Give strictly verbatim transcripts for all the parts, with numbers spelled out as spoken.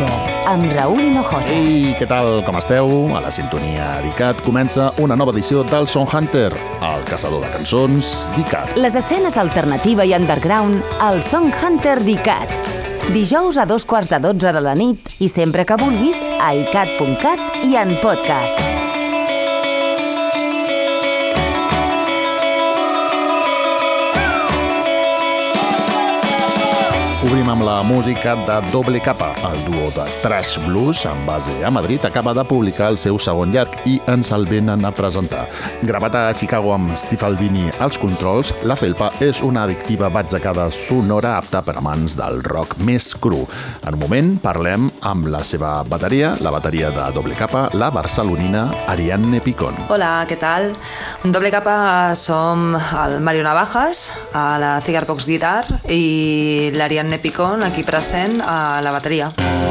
Hunter, amb Raúl Hinojosa. Ei, què tal, com esteu? A la sintonia d'ICAT comença una nova edició del Song Hunter, el caçador de cançons d'ICAT. Les escenes alternativa i underground al Song Hunter d'ICAT. Dijous a dos quarts de dotze de la nit i sempre que vulguis a icat punt cat i en podcast. Obrim amb la música de Doble Capa. El duo de Trash Blues, amb base a Madrid, acaba de publicar el seu segon llarg i ens el venen a presentar. Gravat a Chicago amb Steve Albini als controls, La Felpa és una addictiva batzacada sonora apta per amants del rock més cru. En un moment parlem amb la seva bateria, la bateria de Doble Capa, la barcelonina Ariadne Picón. Hola, què tal? Doble Capa som el Mario Navajas, a la Cigar Box Guitar, i l'Ariadne Picón, aquí present, a la bateria.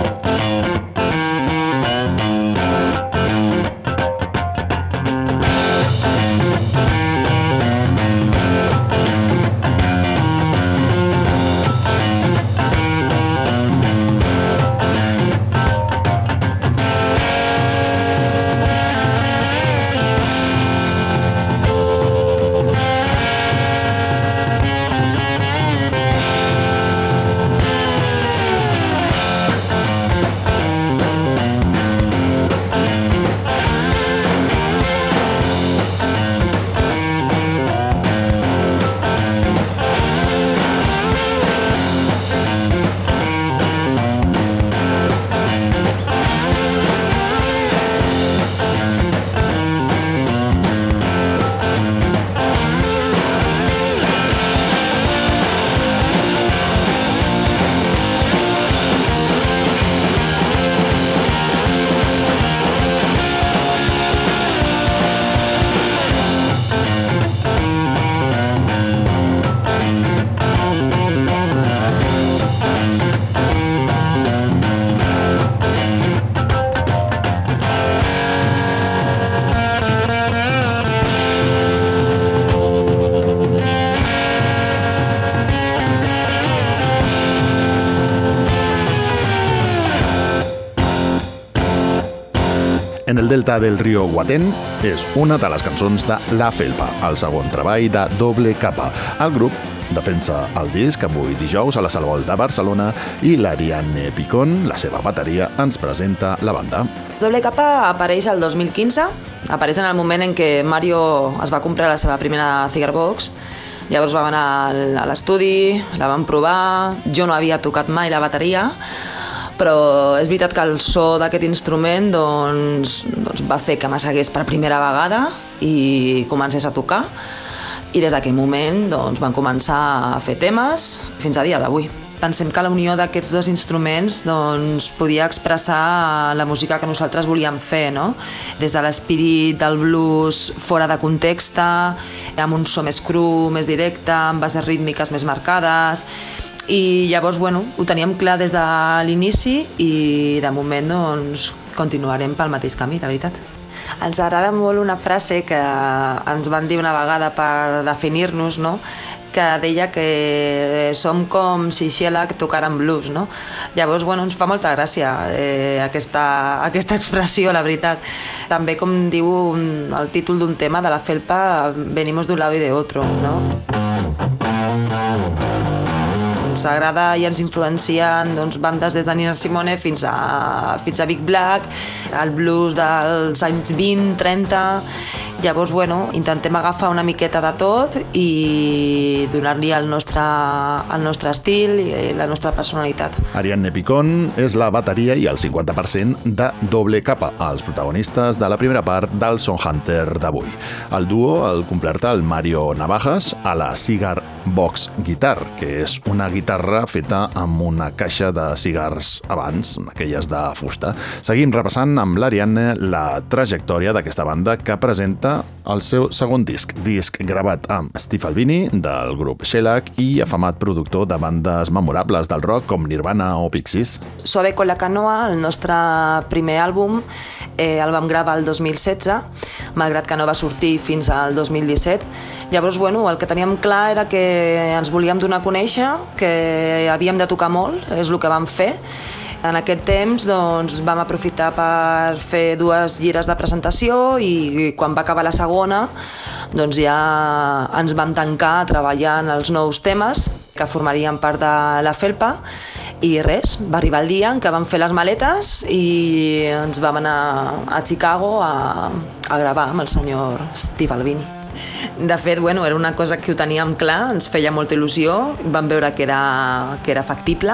En el delta del riu Guatén és una de les cançons de La Felpa, el segon treball de Doble Capa. El grup defensa el disc avui dijous a la Sala Vol de Barcelona i l'Ariadne Picón, la seva bateria, ens presenta la banda. Doble Capa apareix el dos mil quinze, apareix en el moment en què Mario es va comprar la seva primera Cigar Box. Llavors vam anar a l'estudi, la vam provar, jo no havia tocat mai la bateria, però és veritat que el so d'aquest instrument doncs, doncs va fer que m'assegués per primera vegada i comencés a tocar, i des d'aquell moment doncs, van començar a fer temes fins a dia d'avui. Pensem que la unió d'aquests dos instruments doncs, podia expressar la música que nosaltres volíem fer, no? Des de l'espírit del blues fora de context, amb un so més cru, més directe, amb bases rítmiques més marcades. I llavors, bueno, ho teníem clar des de l'inici i de moment doncs, continuarem pel mateix camí, de veritat. Ens agrada molt una frase que ens van dir una vegada per definir-nos, no? Que deia que som com si Shellac tocara en blues, no? Llavors, bueno, ens fa molta gràcia eh, aquesta, aquesta expressió, la veritat. També, com diu un, el títol d'un tema de La Felpa, venimos d'un lado y de otro, no? Ens agrada i ens influencien doncs, bandes des de Nina Simone fins a, fins a Big Black, el blues dels anys vint, trenta. Llavors, bueno, intentem agafar una miqueta de tot i donar-li el nostre, el nostre estil i la nostra personalitat. Ariadne Picón és la bateria i el cinquanta per cent de Doble Capa, els protagonistes de la primera part del Song Hunter d'avui. El duo el completa el Mario Navajas a la Cigar Box Guitar, que és una guitarra feta amb una caixa de cigars abans, aquelles de fusta. Seguim repassant amb l'Ariadne la trajectòria d'aquesta banda que presenta el seu segon disc, disc gravat amb Steve Albini del grup Shellac i afamat productor de bandes memorables del rock com Nirvana o Pixies. Suave con la canoa, el nostre primer àlbum, eh, el vam gravar el dos mil setze, malgrat que no va sortir fins al dos mil disset. Llavors, bueno, el que teníem clar era que ens volíem donar a conèixer, que havíem de tocar molt, és el que vam fer, En aquest temps doncs, vam aprofitar per fer dues gires de presentació i quan va acabar la segona doncs ja ens vam tancar a treballar en els nous temes que formarien part de la Felpa i res, va arribar el dia en què vam fer les maletes i ens vam anar a Chicago a, a gravar amb el senyor Steve Albini. De fet, bueno, era una cosa que ho teníem clar, ens feia molta il·lusió, vam veure que era, que era factible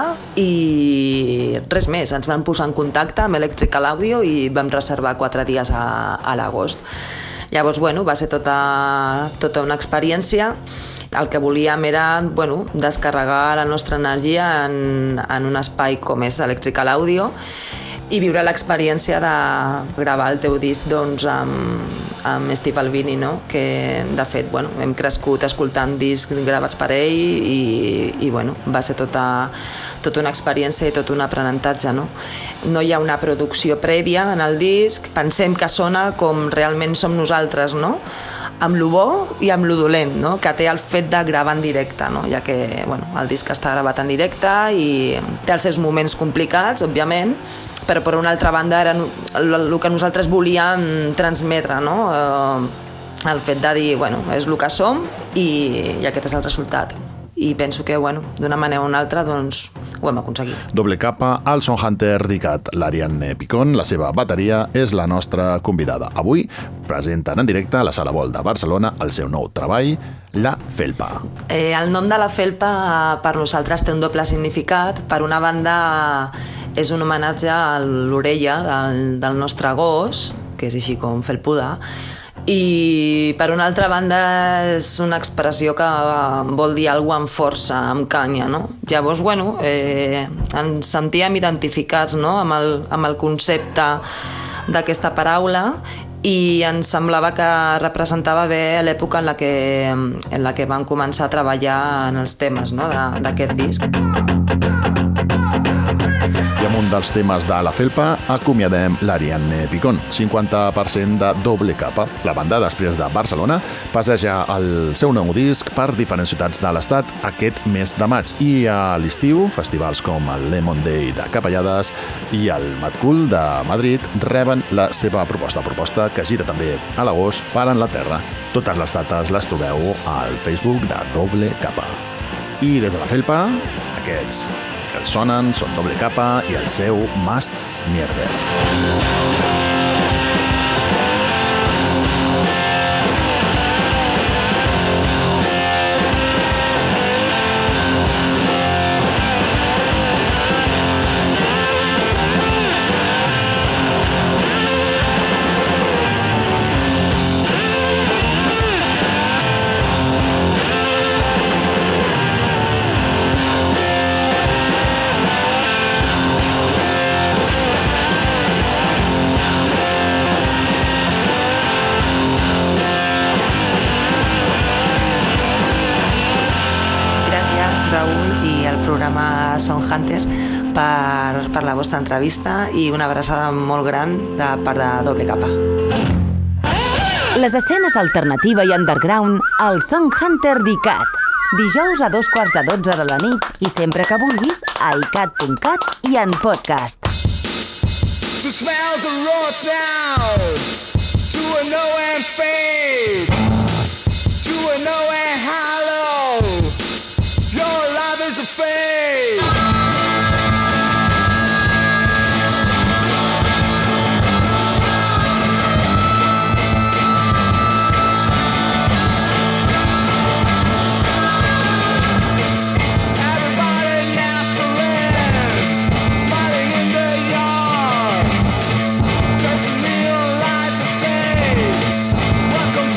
i res més, ens vam posar en contacte amb Electrical Audio i vam reservar quatre dies a, a l'agost. Llavors, bueno, va ser tota, tota una experiència. El que volíem era, bueno, descarregar la nostra energia en, en un espai com és Electrical Audio i viure l'experiència de gravar el teu disc doncs, amb, amb Steve Albini, no? Que de fet bueno, hem crescut escoltant discs gravats per ell i, i bueno, va ser tota, tota una experiència i tot un aprenentatge. No? No hi ha una producció prèvia en el disc, pensem que sona com realment som nosaltres, no? Amb lo bo i amb lo dolent, no? Que té el fet de gravar en directe, no? Ja que bueno, el disc està gravat en directe i té els seus moments complicats, òbviament, però per una altra banda era el que nosaltres volíem transmetre, no? El fet de dir, bueno, és el que som i, i aquest és el resultat. I penso que, bueno, d'una manera o una altra, doncs, ho hem aconseguit. Doble capa, al Sound Hunter dedicat l'Ariadne Picón, la seva bateria és la nostra convidada. Avui presenten en directe a la Sala Vol de Barcelona el seu nou treball, La Felpa. Eh, el nom de La Felpa per nosaltres té un doble significat. Per una banda és un homenatge a l'orella del, del nostre gos, que és així com felpuda, i per una altra banda és una expressió que vol dir alguna amb força, amb canya, no? Llavors, bueno, eh, ens sentíem identificats, no? amb, el, amb el concepte d'aquesta paraula i ens semblava que representava bé l'època en la que, en la que vam començar a treballar en els temes, no? d'aquest disc. I amb un dels temes de La Felpa acomiadem l'Ariadne Picón, cinquanta per cent de doble capa. La banda, després de Barcelona, passeja el seu nou disc per diferents ciutats de l'estat aquest mes de maig. I a l'estiu, festivals com el Lemon Day de Capellades i el Mad Cool de Madrid reben la seva proposta, proposta que gira també a l'agost per Anglaterra. Totes les dates les trobeu al Facebook de Doble Capa. I des de La Felpa, aquests que els sonen són Doble Capa i el seu Más Mierder. Sound Hunter per, per la vostra entrevista i una abraçada molt gran de part de Doble Capa. Les escenes alternativa i underground al Sound Hunter d'ICAT. Dijous a dos quarts de dotze de la nit i sempre que vulguis a i cat punt cat i en podcast. To smell the raw sound, to a nowhere fade, to a nowhere hollow, your love is a fade. Welcome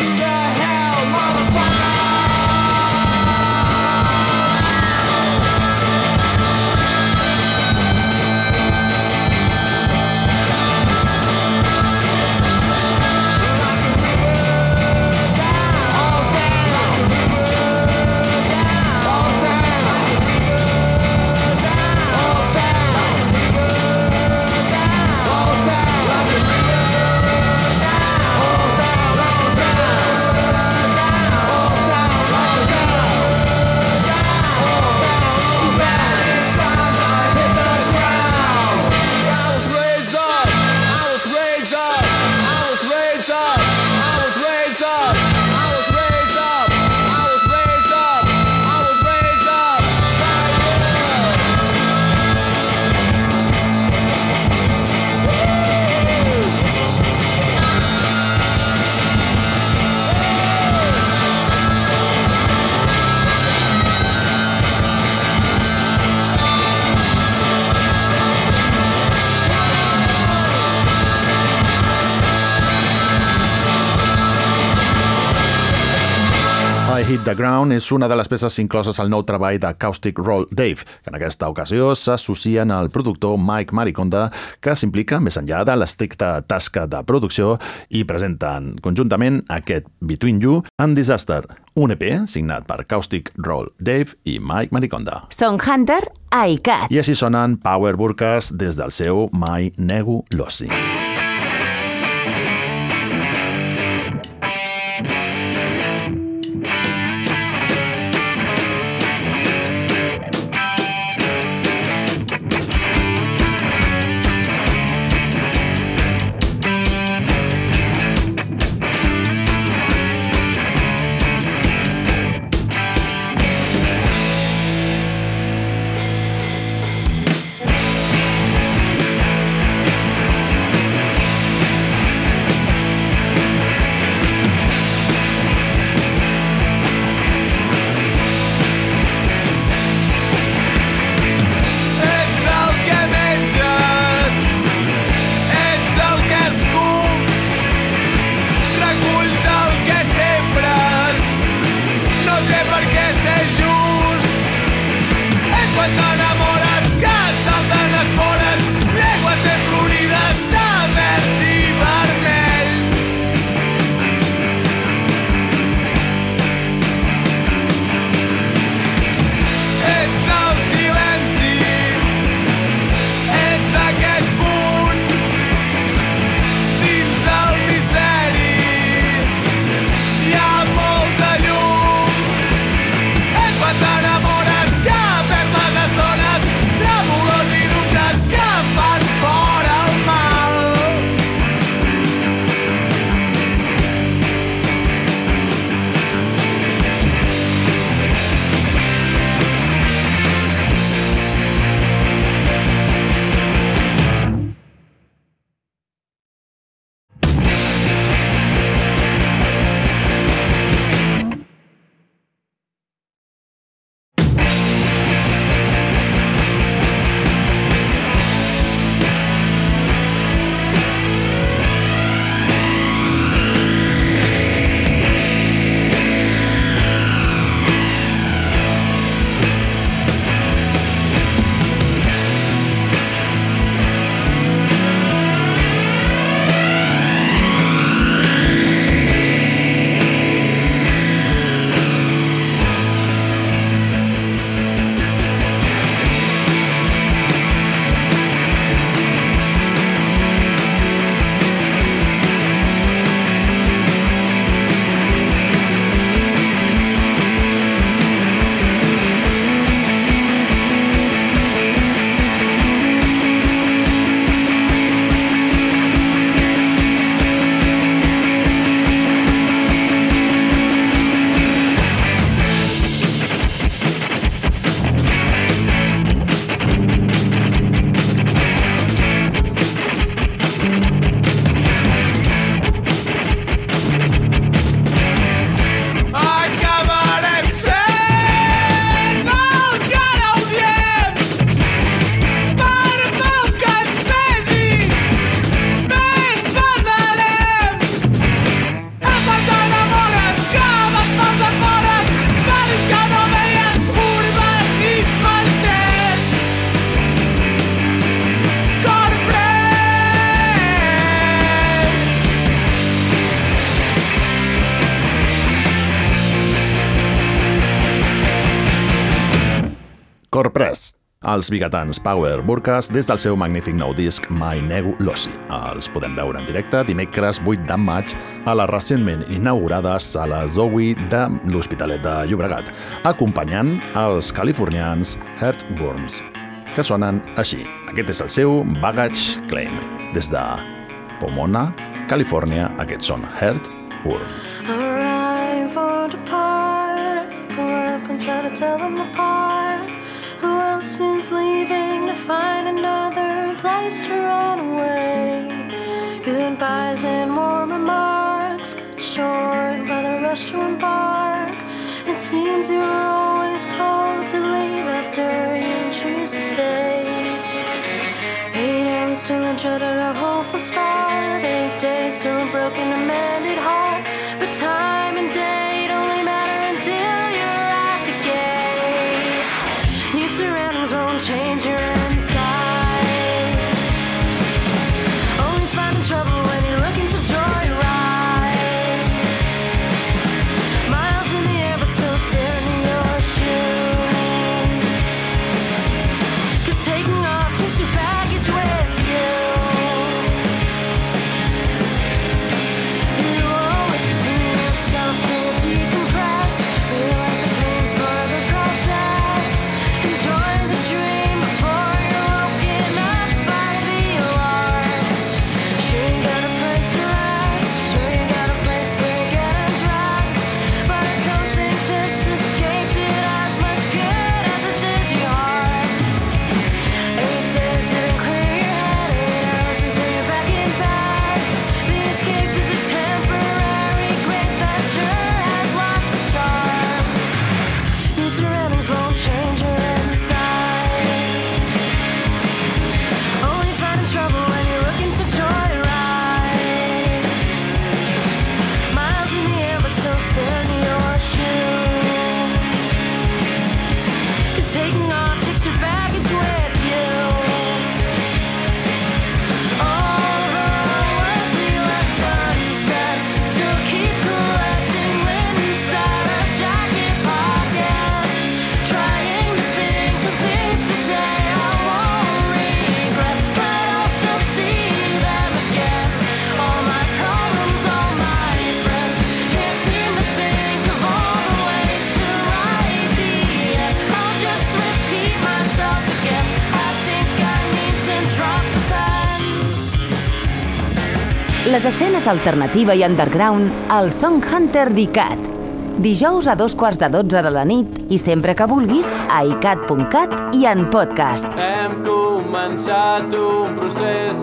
I Hit the Ground és una de les peces incloses al nou treball de Caustic Roll Dave, que en aquesta ocasió s'associen al productor Mike Mariconda, que s'implica més enllà de l'estricta tasca de producció i presenten conjuntament aquest Between You and Disaster, un E P signat per Caustic Roll Dave i Mike Mariconda. Song Hunter, I Cat. I així sonen Power Burkas des del seu Mai Negu Lossi. Corpress, els biguetans Power Burkas des del seu magnífic nou disc Mai Negu Lossi. Els podem veure en directe dimecres vuit de maig a la recentment inaugurada Sala Zowie de l'Hospitalet de Llobregat, acompanyant els californians Heartworms, que sonen així. Aquest és el seu Baggage Claim. Des de Pomona, Califòrnia, aquests són Heartworms. Arrive or depart as I pull up and try to tell them apart. Who else is leaving to find another place to run away? Goodbyes and more remarks cut short by the rush to embark. It seems you're always called to leave after you choose to stay. Eight hours till I dreaded a hopeful start. Eight days till a broken, amended heart. But time and date only matter until Les escenes alternativa i underground al Song Hunter d'I C A T. Dijous a dos quarts de dotze de la nit i sempre que vulguis a i cat punt cat i en podcast. Hem començat un procés.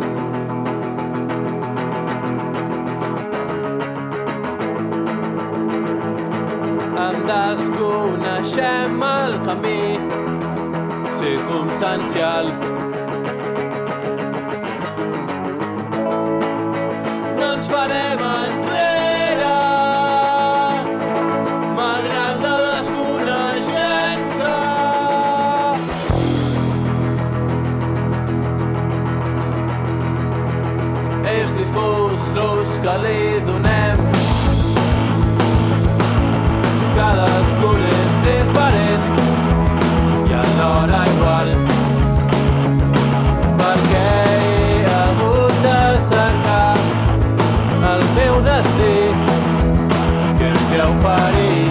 En desconeixem el camí circumstancial. No ens farem enrere, malgrat la desconeixença. És difús l'ús que li donem. Cadascun és diferent i alhora igual, perquè he hagut de cercar el meu destí, que és que oferir.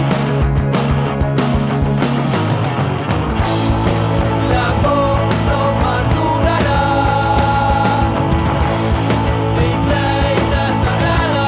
La por no m'aturarà, tinc l'eina sagrada.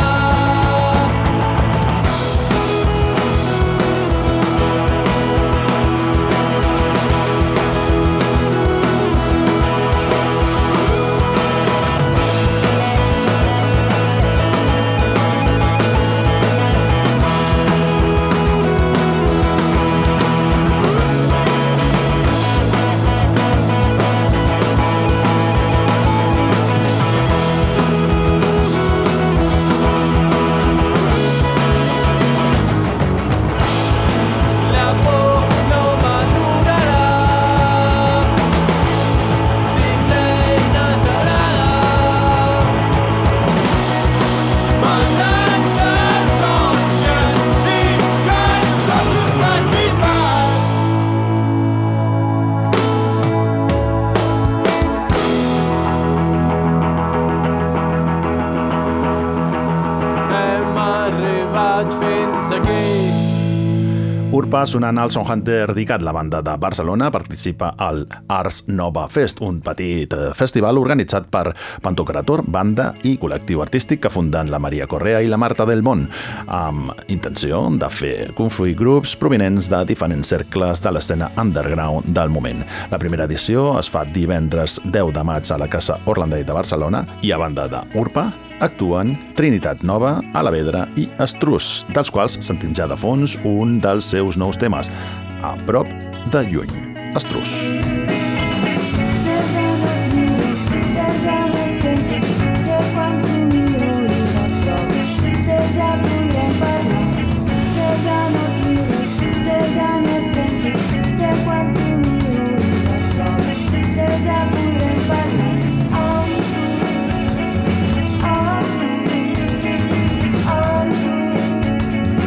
Urpa sonant al Song Hunter d'I C A T. La banda de Barcelona participa al Ars Nova Fest, un petit festival organitzat per Pantocrator, banda i col·lectiu artístic que funden la Maria Correa i la Marta del Món, amb intenció de fer confluir grups provinents de diferents cercles de l'escena underground del moment. La primera edició es fa divendres deu de maig a la Casa Orlandell de Barcelona i a banda de Urpa actuen Trinitat Nova, Alavedra i Estrus, dels quals sentim ja de fons un dels seus nous temes, A prop de lluny. Estrus.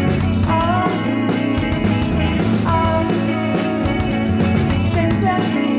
Sense tu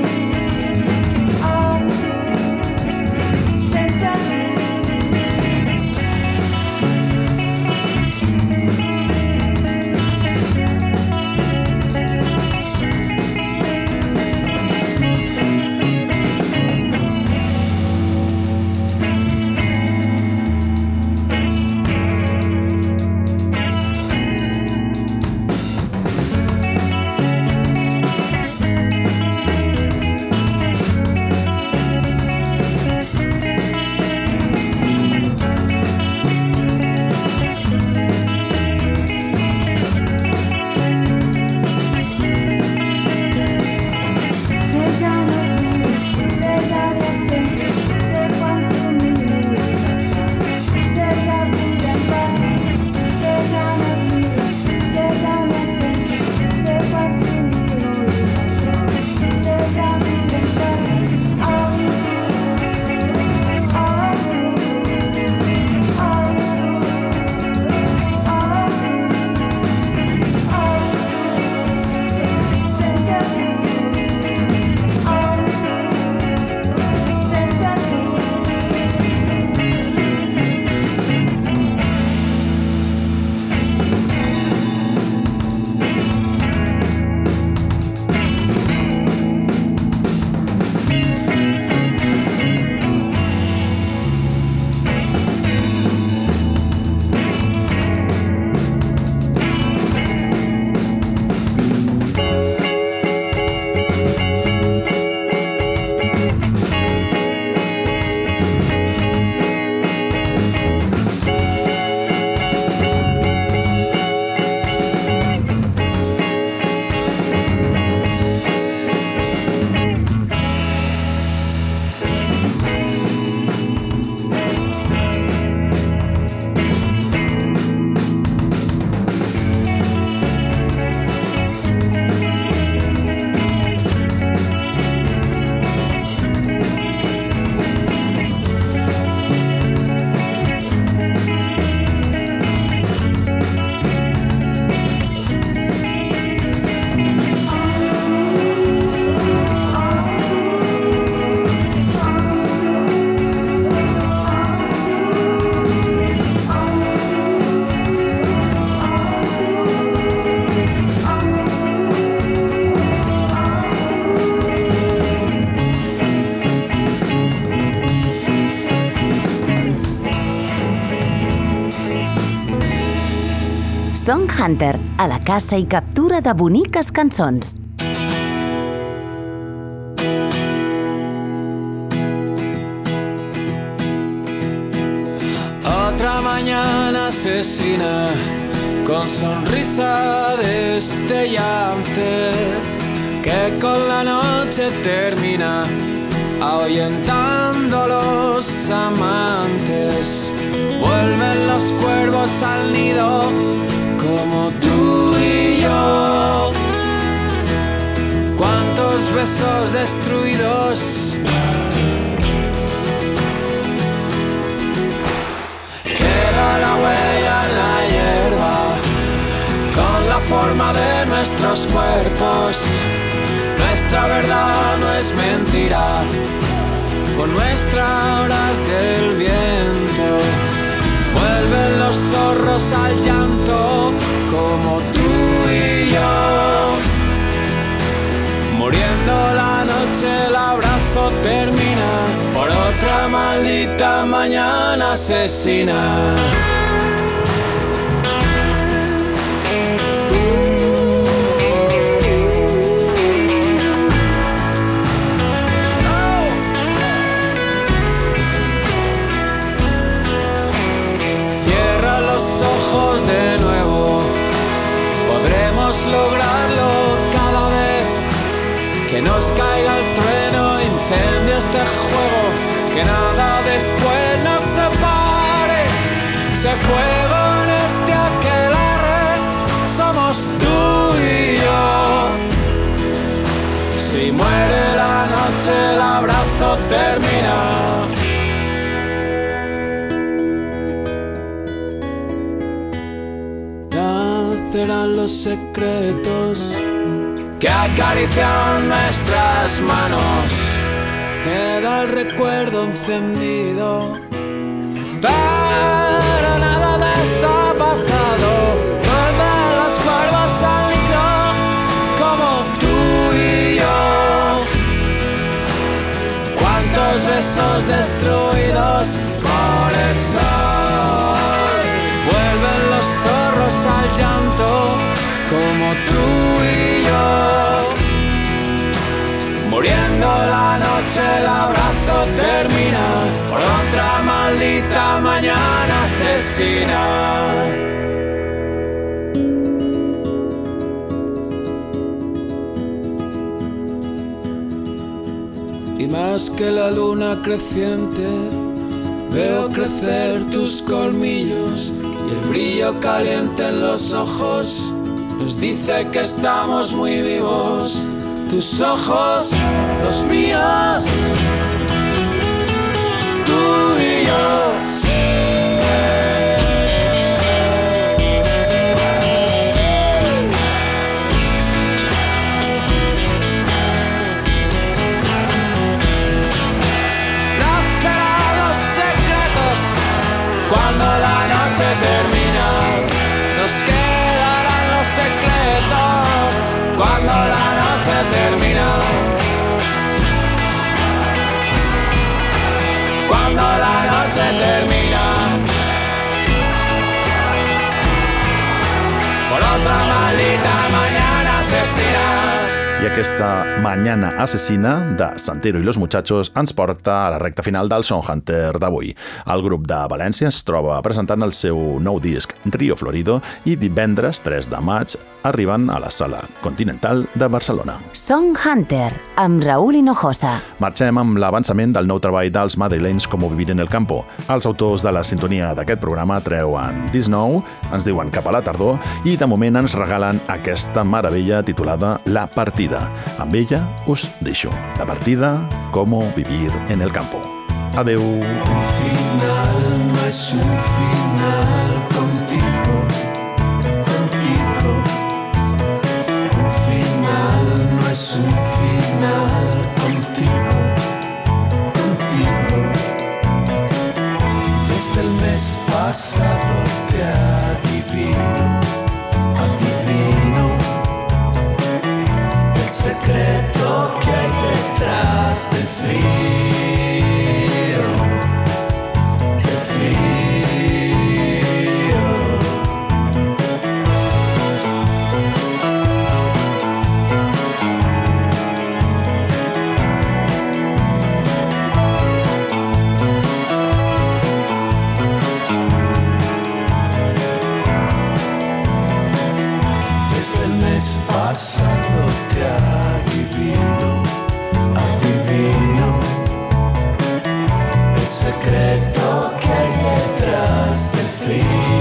Song Hunter, a la caça i captura de boniques cançons. Otra mañana asesina con sonrisa destellante que con la noche termina ahuyentando los amantes. Vuelven los cuervos al nido como tú y yo. Cuántos besos destruidos. Queda la huella en la hierba con la forma de nuestros cuerpos. Nuestra verdad no es mentira, fue nuestra horas del viento. Vuelven los zorros al llanto como tú y yo. Muriendo la noche el abrazo termina por otra maldita mañana asesina. Ojos de nuevo, podremos lograrlo cada vez que nos caiga el trueno, incendio este juego, que nada después nos separe. Ese fuego en este aquelarre, somos tú y yo. Si muere la noche el abrazo termina. Serán los secretos que acarician nuestras manos. Queda el recuerdo encendido, pero nada de esto ha pasado. Vuelven los cuervos al nido como tú y yo. Cuántos besos destruidos por el sol. Vuelven los zorros al llanto como tú y yo. Muriendo la noche el abrazo termina por otra maldita mañana asesina. Y más que la luna creciente, veo crecer tus colmillos y el brillo caliente en los ojos nos dice que estamos muy vivos. Tus ojos, los míos, tú y yo. Cuando la noche termina, nos quedarán los secretos. Cuando la noche termina, cuando la noche termina, por otra maldita mañana asesina. I aquesta Mañana Asesina de Santero i los Muchachos ens porta a la recta final del Song Hunter d'avui. El grup de València es troba presentant el seu nou disc Río Florido i divendres tres de maig arriben a la Sala Continental de Barcelona. Song Hunter, amb Raúl Hinojosa. Marxem amb l'avançament del nou treball dels madrilenys Como Vivir en el Campo. Els autors de la sintonia d'aquest programa treuen disc nou, ens diuen cap a la tardor i de moment ens regalen aquesta meravella titulada La Partida. Amb ella us deixo. La partida, Como Vivir en el Campo. Adeu. Un final no es un final contigo, contigo. Un final no es un final contigo, contigo. Desde el mes pasado te adivino, adivino el secreto que hay detrás del frío, del frío. es pasado, te adivino, adivino el secreto que hay detrás del fin.